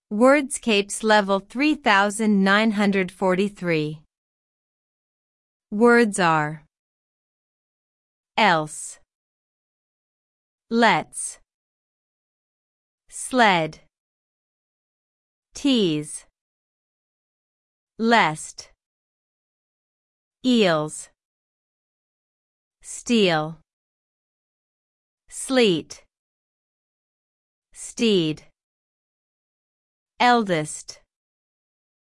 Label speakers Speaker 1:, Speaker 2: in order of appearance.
Speaker 1: Wordscapes level 3943. Words are else, let's, sled, tease, lest, eels, steel, sleet, steed, eldest,